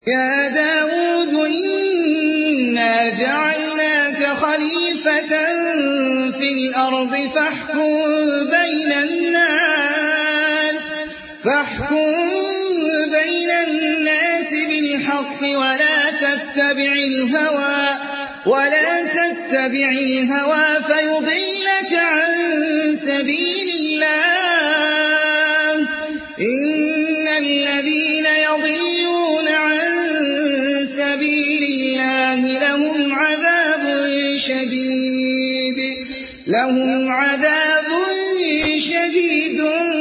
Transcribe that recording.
يا داود إنا جعلناك خليفة في الأرض فاحكم بين الناس بالحق ولا تتبع الهوى فيضلك عن سبيل الله إن الذين يضلون عن سبيل الله لهم عذاب شديد